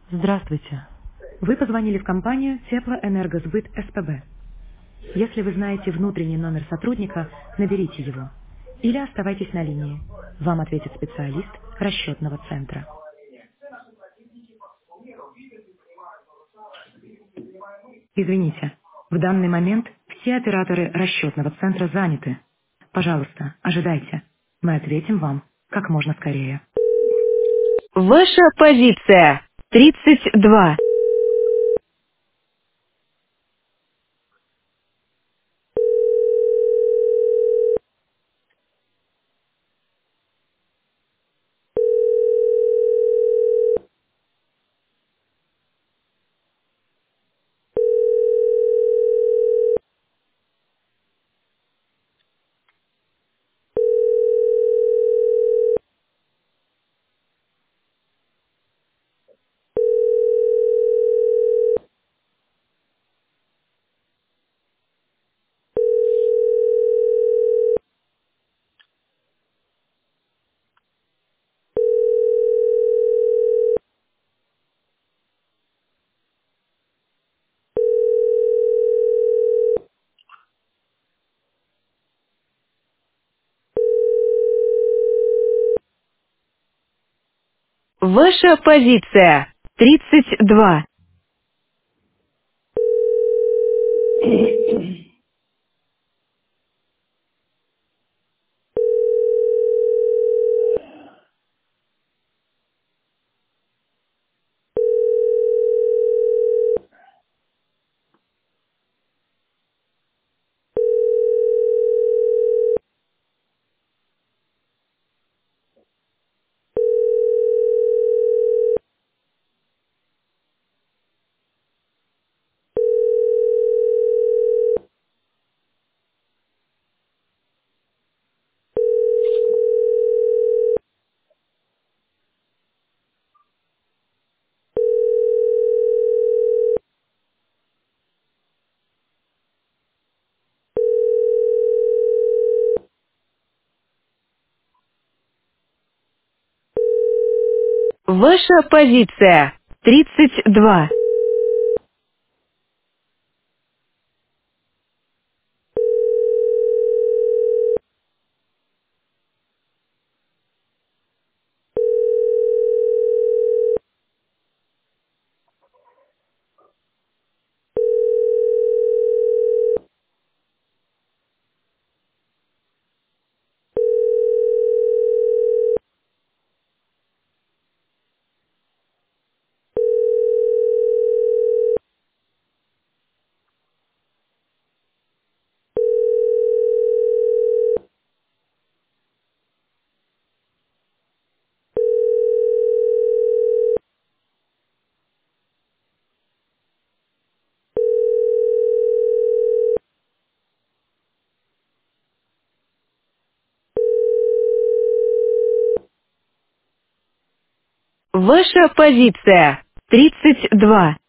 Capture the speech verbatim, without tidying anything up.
Здравствуйте. Вы позвонили в компанию Теплоэнергосбыт СПБ. Если вы знаете внутренний номер сотрудника, наберите его. Или оставайтесь на линии. Вам ответит специалист расчетного центра. Извините, в данный момент все операторы расчетного центра заняты. Пожалуйста, ожидайте. Мы ответим вам как можно скорее. Ваша позиция тридцать два. Ваша позиция тридцать два. Ваша позиция тридцать два. Ваша позиция тридцать два.